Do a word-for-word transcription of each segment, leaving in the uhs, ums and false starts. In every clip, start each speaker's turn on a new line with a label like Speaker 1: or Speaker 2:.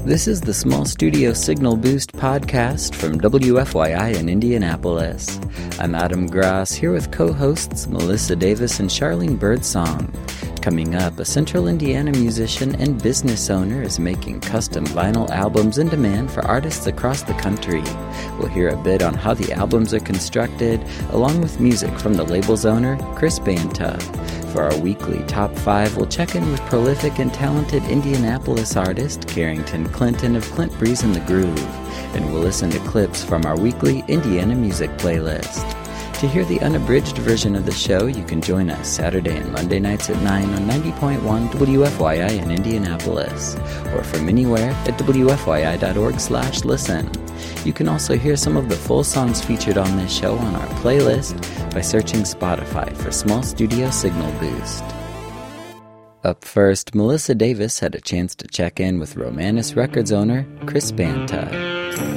Speaker 1: This is the Small Studio Signal Boost podcast from W F Y I in Indianapolis. I'm Adam Gross, here with co-hosts Melissa Davis and Charlene Birdsong. Coming up, a Central Indiana musician and business owner is making custom vinyl albums in demand for artists across the country. We'll hear a bit on how the albums are constructed, along with music from the label's owner, Chris Banta. For our weekly Top five, we'll check in with prolific and talented Indianapolis artist Carrington Clinton of Clint Breeze and the Groove, and we'll listen to clips from our weekly Indiana music playlist. To hear the unabridged version of the show, you can join us Saturday and Monday nights at nine on ninety point one W F Y I in Indianapolis, or from anywhere at W F Y I dot org slash listen. You can also hear some of the full songs featured on this show on our playlist by searching Spotify for Small Studio Signal Boost. Up first, Melissa Davis had a chance to check in with Romanus Records owner Chris Banta.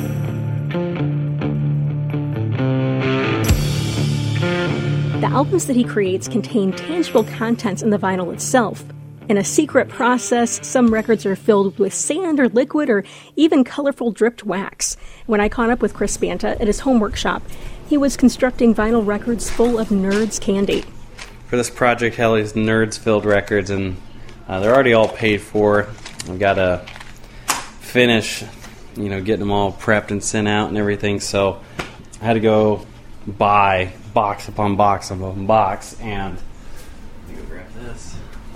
Speaker 2: The albums that he creates contain tangible contents in the vinyl itself. In a secret process, some records are filled with sand or liquid or even colorful dripped wax. When I caught up with Chris Banta at his home workshop, he was constructing vinyl records full of Nerds candy.
Speaker 3: For this project, hell, these Nerds-filled records, and uh, they're already all paid for. I've got to finish, you know, getting them all prepped and sent out and everything, so I had to go buy box upon box upon box, and let me go grab this.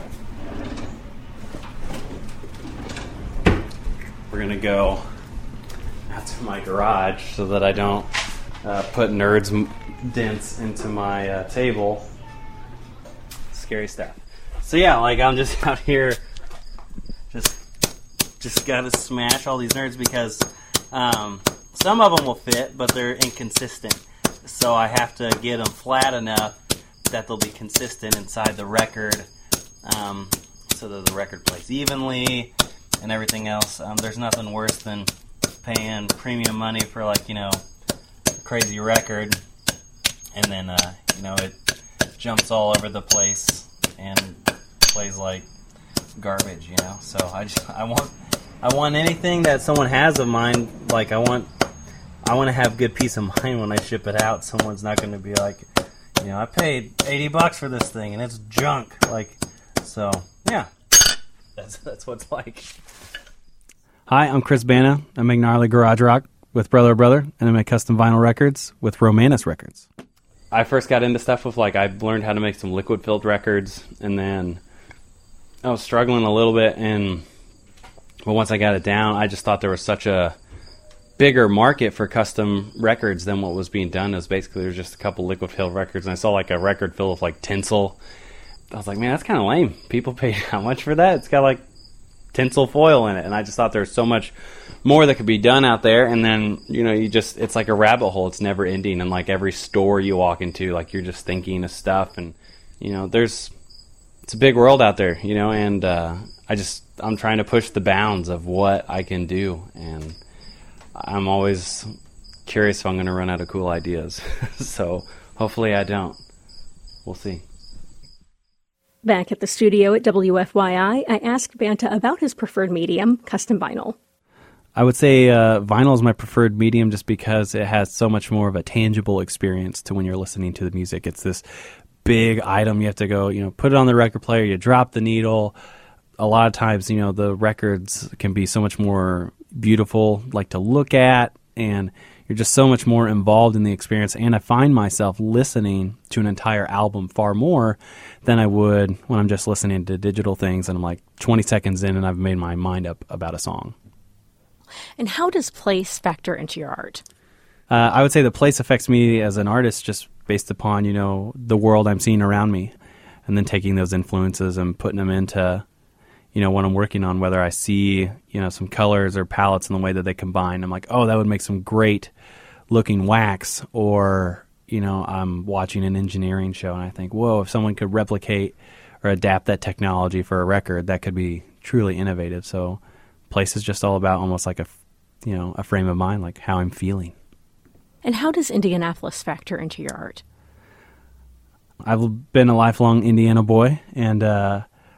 Speaker 3: We're going to go out to my garage so that I don't uh, put Nerds dents into my uh, table. Scary stuff. So yeah, like I'm just out here just just got to smash all these Nerds because um, some of them will fit, but they're inconsistent. So I have to get them flat enough that they'll be consistent inside the record, um, so that the record plays evenly and everything else. Um, there's nothing worse than paying premium money for, like, you know, a crazy record, and then, uh, you know, it jumps all over the place and plays like garbage, you know. So I just, I want, I want anything that someone has of mine, like I want. I want to have good peace of mind when I ship it out. Someone's not going to be like, you know, I paid eighty bucks for this thing and it's junk. Like, so yeah, that's that's what it's like.
Speaker 4: Hi, I'm Chris Banta. I make gnarly garage rock with Brother Brother, and I make custom vinyl records with Romanus Records.
Speaker 3: I first got into stuff with, like, I learned how to make some liquid filled records, and then I was struggling a little bit, and but once I got it down, I just thought there was such a bigger market for custom records than what was being done. It was basically there's just a couple liquid filled records, and I saw like a record filled with like tinsel. I was like, man, that's kind of lame. People pay how much for that? It's got like tinsel foil in it, and I just thought there was so much more that could be done out there. And then, you know, you just, it's like a rabbit hole. It's never ending, and like every store you walk into, like you're just thinking of stuff, and you know, there's it's a big world out there, you know, and uh, I just I'm trying to push the bounds of what I can do, and I'm always curious if I'm going to run out of cool ideas. So hopefully I don't. We'll see.
Speaker 2: Back at the studio at W F Y I, I asked Banta about his preferred medium, custom vinyl.
Speaker 4: I would say uh, vinyl is my preferred medium just because it has so much more of a tangible experience to when you're listening to the music. It's this big item. You have to go, you know, put it on the record player, you drop the needle. A lot of times, you know, the records can be so much more beautiful, like to look at, and you're just so much more involved in the experience. And I find myself listening to an entire album far more than I would when I'm just listening to digital things and I'm like twenty seconds in and I've made my mind up about a song.
Speaker 2: And how does place factor into your art?
Speaker 4: Uh, I would say the place affects me as an artist just based upon, you know, the world I'm seeing around me, and then taking those influences and putting them into, you know, what I'm working on, whether I see, you know, some colors or palettes and the way that they combine. I'm like, oh, that would make some great looking wax. Or, you know, I'm watching an engineering show and I think, whoa, if someone could replicate or adapt that technology for a record, that could be truly innovative. So place is just all about almost like a, you know, a frame of mind, like how I'm feeling.
Speaker 2: And how does Indianapolis factor into your art?
Speaker 4: I've been a lifelong Indiana boy, and uh,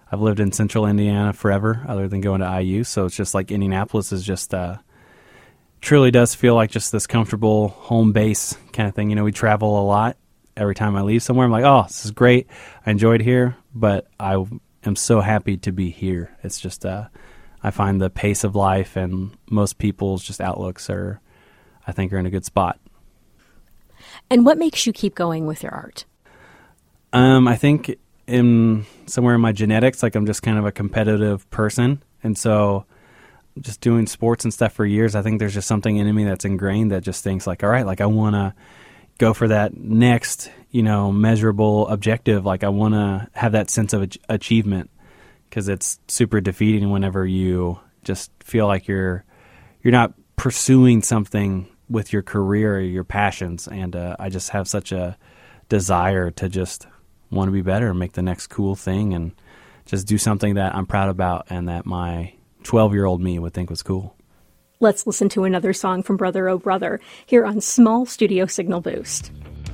Speaker 4: I've lived in central Indiana forever other than going to I U. So it's just like Indianapolis is just, uh, truly does feel like just this comfortable home base kind of thing. You know, we travel a lot. Every time I leave somewhere, I'm like, oh, this is great. I enjoyed here, but I am so happy to be here. It's just, uh, I find the pace of life and most people's just outlooks are, I think, are in a good spot.
Speaker 2: And what makes you keep going with your art?
Speaker 4: Um, I think in somewhere in my genetics, like I'm just kind of a competitive person. And so just doing sports and stuff for years, I think there's just something in me that's ingrained that just thinks like, all right, like I want to go for that next, you know, measurable objective. Like I want to have that sense of ach- achievement because it's super defeating whenever you just feel like you're you're not pursuing something with your career or your passions. And uh, I just have such a desire to just want to be better and make the next cool thing and just do something that I'm proud about and that my twelve-year-old me would think was cool.
Speaker 2: Let's listen to another song from Brother Oh Brother here on Small Studio Signal Boost.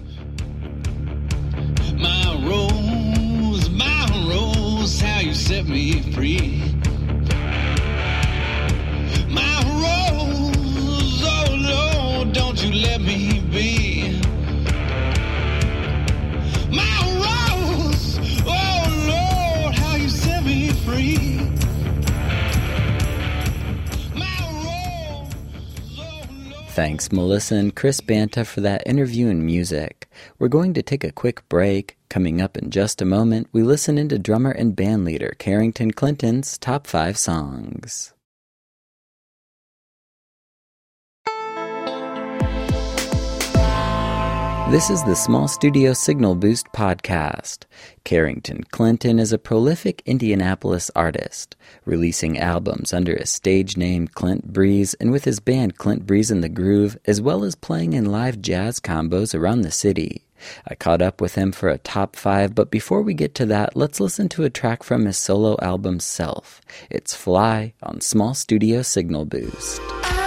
Speaker 5: My rose, my rose, how you set me free. My rose, oh Lord, don't you let me be. My rose, oh Lord, how you set me free.
Speaker 1: Thanks, Melissa and Chris Banta, for that interview and music. We're going to take a quick break. Coming up in just a moment, we listen into drummer and bandleader Carrington Clinton's top five songs. This is the Small Studio Signal Boost podcast. Carrington Clinton is a prolific Indianapolis artist, releasing albums under his stage name Clint Breeze and with his band Clint Breeze and the Groove, as well as playing in live jazz combos around the city. I caught up with him for a top five, but before we get to that, let's listen to a track from his solo album Self. It's Fly on Small Studio Signal Boost.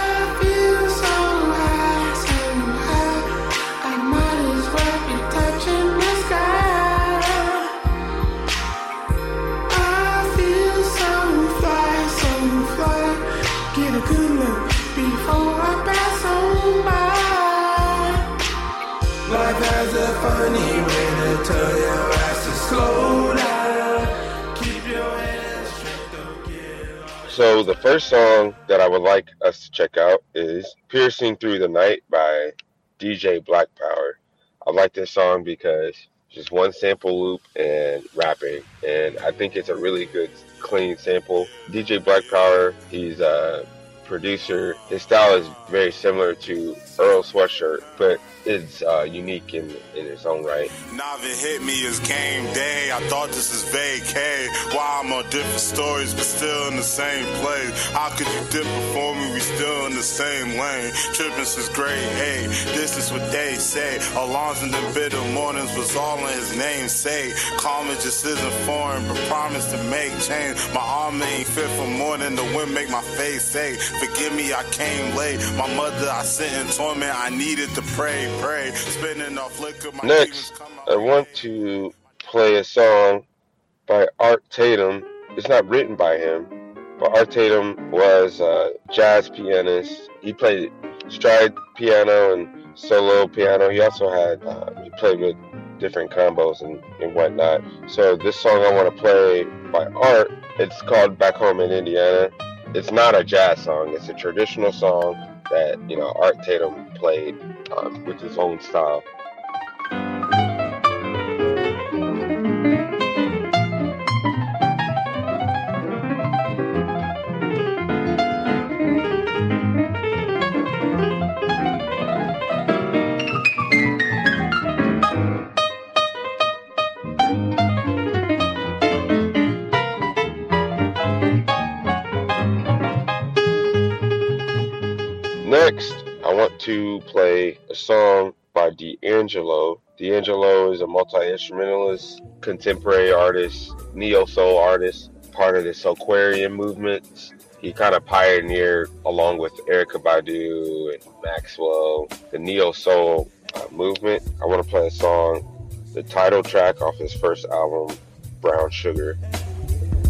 Speaker 6: So the first song that I would like us to check out is Piercing Through the Night by D J Black Power. I like this song because just one sample loop and rapping, and I think it's a really good, clean sample. D J Black Power, he's a producer. His style is very similar to Earl Sweatshirt, but it's uh, unique in in its own right.
Speaker 7: Nothing hit me as game day. I thought this is vacay. Why I'm on different stories, but still in the same place. How could you differ for me? We still in the same lane. Tripping since grade eight. This is what they say. Alarms in the bitter mornings was all in his name. Say, calm it just isn't foreign, but promise to make change. My arm ain't fit for more than the wind make my face say. Forgive me, I came late. My mother, I sent in torment. I needed to pray, pray. Spinning off liquor. My
Speaker 6: Next, I want to play a song by Art Tatum. It's not written by him, but Art Tatum was a jazz pianist. He played stride piano and solo piano. He also had, uh, he played with different combos and, and whatnot. So this song I want to play by Art, it's called Back Home in Indiana. It's not a jazz song. It's a traditional song that, you know, Art Tatum played um, with his own style. Next, I want to play a song by D'Angelo. D'Angelo is a multi-instrumentalist, contemporary artist, neo-soul artist, part of the Soulquarian movement. He kind of pioneered, along with Erykah Badu and Maxwell, the neo-soul uh, movement. I want to play a song, the title track off his first album, Brown Sugar.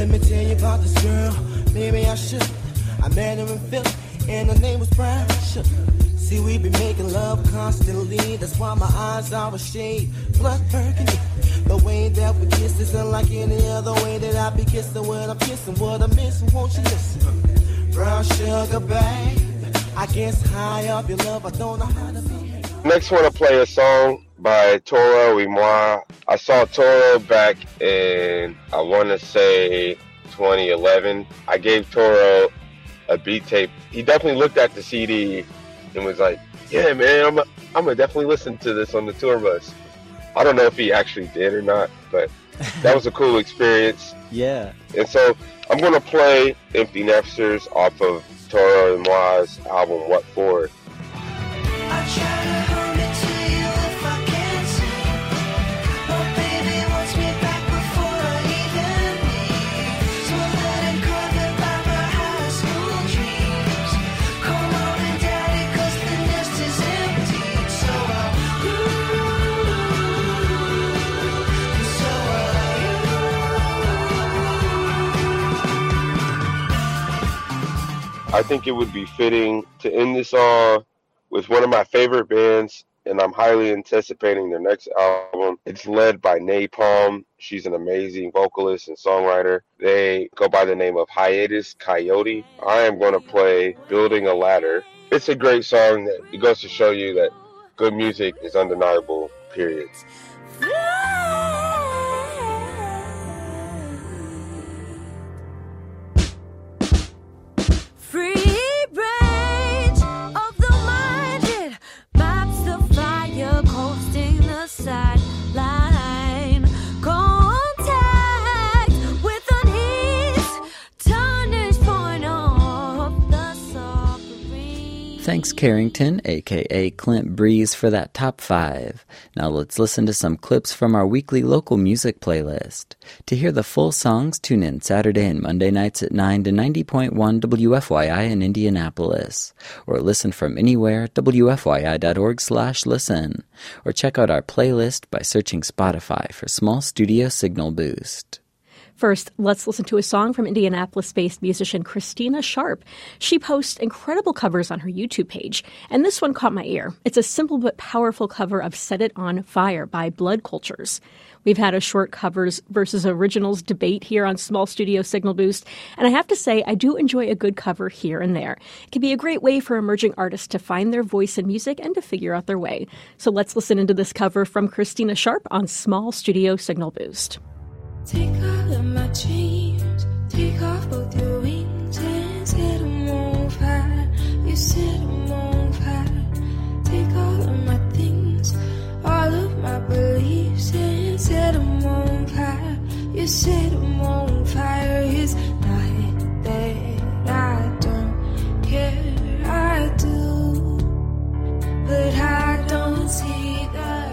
Speaker 8: Let me tell you about this girl, maybe I should. I met her in Philly, and her name was Brown Sugar. See, we be making love constantly, that's why my eyes are a shade blood burgundy. The way that we kiss is unlike any other way that I be kissing when I'm kissing. What I'm missing, won't you listen? Brown sugar, babe, I guess high up your love, I don't know how to be.
Speaker 6: Next, want to play a song by Toro y Moi. I saw Toro back in, I want to say, twenty eleven. I gave Toro a beat tape. He definitely looked at the C D and was like, yeah, man, I'm, I'm going to definitely listen to this on the tour bus. I don't know if he actually did or not, but that was a cool experience.
Speaker 1: Yeah.
Speaker 6: And so I'm going to play Empty Nesters off of Toro y Moi's album, What For? I think it would be fitting to end this on with one of my favorite bands, and I'm highly anticipating their next album. It's led by Napalm. She's an amazing vocalist and songwriter. They go by the name of Hiatus Coyote. I am going to play Building a Ladder. It's a great song that it goes to show you that good music is undeniable, period.
Speaker 1: Thanks, Carrington, a k a. Clint Breeze, for that top five. Now let's listen to some clips from our weekly local music playlist. To hear the full songs, tune in Saturday and Monday nights at nine to ninety point one W F Y I in Indianapolis. Or listen from anywhere, W F Y I dot org slash listen. Or check out our playlist by searching Spotify for Small Studio Signal Boost.
Speaker 2: First, let's listen to a song from Indianapolis-based musician Christina Sharp. She posts incredible covers on her YouTube page, and this one caught my ear. It's a simple but powerful cover of Set It On Fire by Blood Cultures. We've had a short covers versus originals debate here on Small Studio Signal Boost, and I have to say I do enjoy a good cover here and there. It can be a great way for emerging artists to find their voice in music and to figure out their way. So let's listen into this cover from Christina Sharp on Small Studio Signal Boost.
Speaker 9: Take all of my dreams, take off both your wings and set them on fire. You set them on fire. Take all of my things, all of my beliefs and set them on fire. You set them on fire. It's not that I don't care, I do, but I don't see the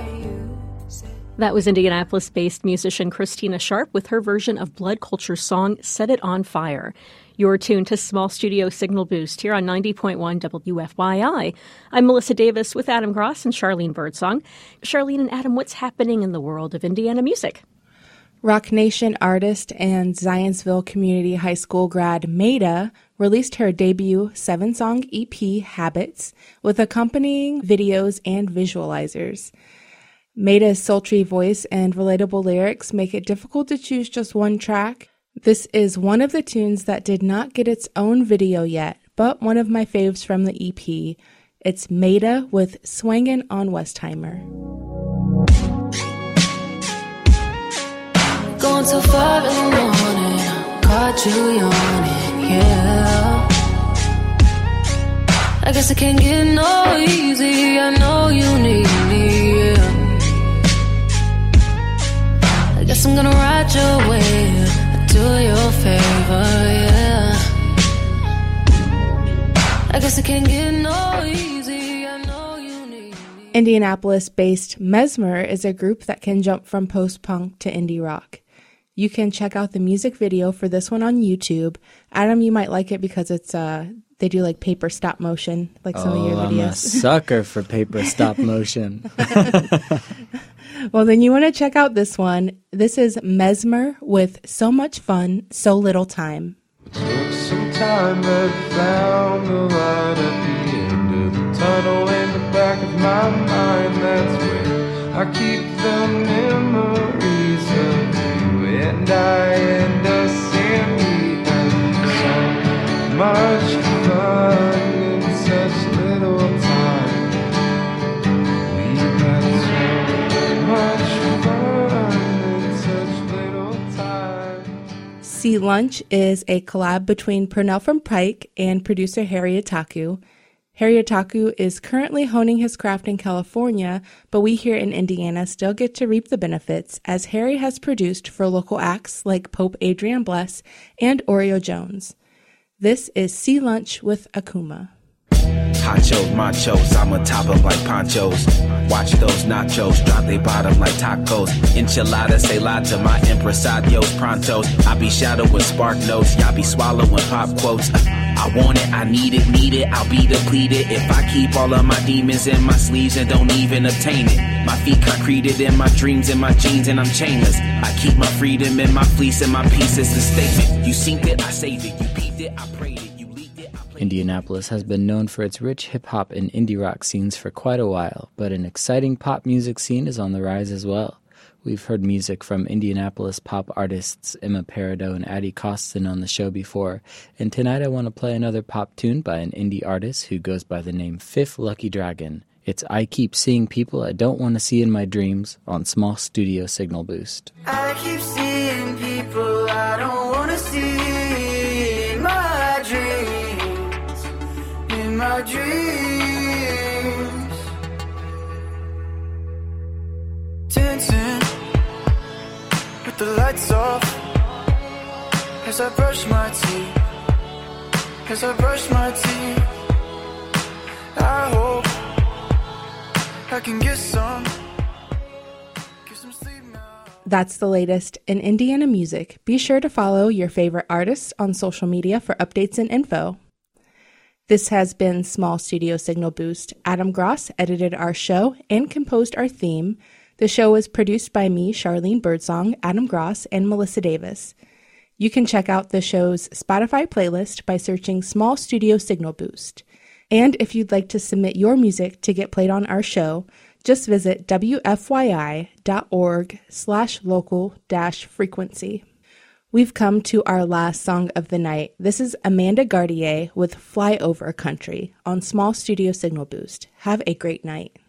Speaker 2: That was Indianapolis-based musician Christina Sharp with her version of Blood Culture's song, Set It On Fire. You're tuned to Small Studio Signal Boost here on ninety point one W F Y I. I'm Melissa Davis with Adam Gross and Charlene Birdsong. Charlene and Adam, what's happening in the world of Indiana music?
Speaker 10: Rock Nation artist and Zionsville Community High School grad Maida released her debut seven-song E P, Habits, with accompanying videos and visualizers. Maida's sultry voice and relatable lyrics make it difficult to choose just one track. This is one of the tunes that did not get its own video yet, but one of my faves from the E P. It's Maida with Swangin' on Westheimer.
Speaker 9: Going too far in the morning, caught you yawning, yeah. I guess it can't get no easy, I know you need me, yeah. I guess I'm gonna ride your wave, do your favor, yeah. I guess I can't get no easy, I know you need me.
Speaker 10: Indianapolis-based Mesmer is a group that can jump from post-punk to indie rock. You can check out the music video for this one on YouTube. Adam, you might like it because it's uh, they do like paper stop motion, like some
Speaker 1: oh,
Speaker 10: of your
Speaker 1: I'm
Speaker 10: videos.
Speaker 1: a sucker for paper stop motion.
Speaker 10: Well, then you want to check out this one. This is Mesmer with So Much Fun, So Little Time.
Speaker 11: Took some time but found the light at the end of the tunnel in the back of my mind. That's where I keep the memories of you and I and us and me. And so much fun in such little time. We've had so much fun in such little time.
Speaker 10: Sea Lunch is a collab between Purnell from Pike and producer Harry Otaku. Harry Otaku is currently honing his craft in California, but we here in Indiana still get to reap the benefits as Harry has produced for local acts like Pope Adrian Bless and Oreo Jones. This is Sea Lunch with Akuma.
Speaker 12: Honchos, machos, I'ma top them like ponchos. Watch those nachos, drop they bottom like tacos. Enchiladas, say la to my impresarios, prontos. I be shadowing spark notes, y'all be swallowing pop quotes. Uh, I want it, I need it, need it, I'll be depleted if I keep all of my demons in my sleeves and don't even obtain it. My feet concreted in my dreams and my jeans and I'm chainless. I keep my freedom in my fleece and my peace is the statement. You synced it, I saved it, you peeped it, I prayed it.
Speaker 1: Indianapolis has been known for its rich hip-hop and indie rock scenes for quite a while, but an exciting pop music scene is on the rise as well. We've heard music from Indianapolis pop artists Emma Peridot and Addie Costin on the show before, and tonight I want to play another pop tune by an indie artist who goes by the name Fifth Lucky Dragon. It's I Keep Seeing People I Don't Want to See in My Dreams on Small Studio Signal Boost.
Speaker 8: I keep seeing people I don't want to see in my dreams, in my dreams. Dancing with the lights off as I brush my teeth, as I brush my teeth. I hope I can get some, get some sleep now.
Speaker 10: That's the latest in Indiana music. Be sure to follow your favorite artists on social media for updates and info. This has been Small Studio Signal Boost. Adam Gross edited our show and composed our theme. The show was produced by me, Charlene Birdsong, Adam Gross, and Melissa Davis. You can check out the show's Spotify playlist by searching Small Studio Signal Boost. And if you'd like to submit your music to get played on our show, just visit W F Y I dot org slash local dash frequency. We've come to our last song of the night. This is Amanda Gardier with Fly Over Country on Small Studio Signal Boost. Have a great night.